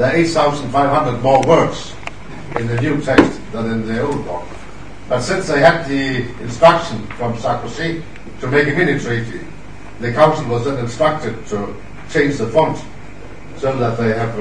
there are 8,500 more words in the new text than in the old one. But since they had the instruction from Sarkozy to make a mini treaty, the Council was then instructed to change the font so that they have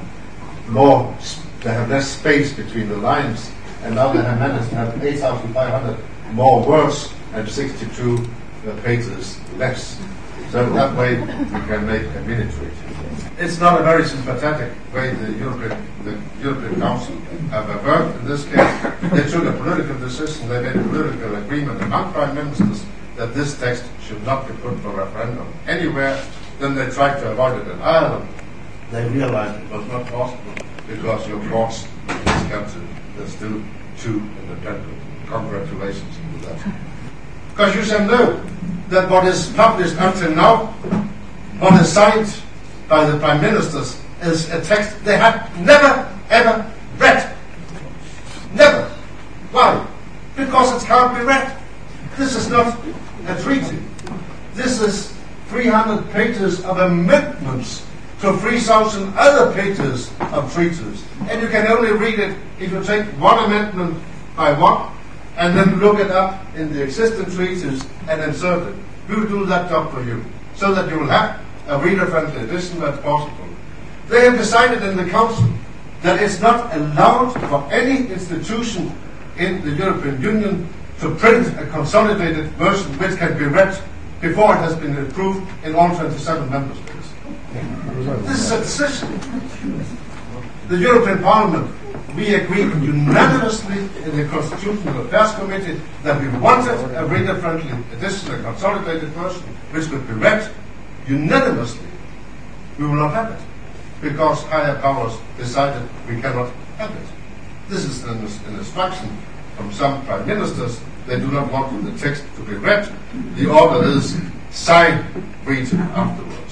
less space between the lines, and now they have managed to have 8,500 more words and 62 pages less. So that way we can make a mini treaty. It's not a very sympathetic way the European Council have worked in this case. They took a political decision, they made a political agreement among prime ministers that this text should not be put for referendum anywhere. Then they tried to avoid it in Ireland. They realized it was not possible because your courts in this country, there's still two independent. Congratulations to that. Because you shall know that what is published until now, what is signed by the prime ministers, is a text they have never ever read. Never. Why? Because it can't be read. This is not a treaty. This is 300 pages of amendments to 3,000 other pages of treaties. And you can only read it if you take one amendment by one and then look it up in the existing treaties and insert it. We will do that job for you so that you will have a reader-friendly edition that's possible. They have decided in the Council that it's not allowed for any institution in the European Union to print a consolidated version which can be read before it has been approved in all 27 member states. This is a decision. The European Parliament, we agreed unanimously in the Constitutional Affairs Committee that we wanted a reader-friendly edition, a consolidated version, which could be read unanimously. We will not have it, because higher powers decided we cannot have it. This is an instruction from some prime ministers. They do not want the text to be read. The order is sign, read afterwards.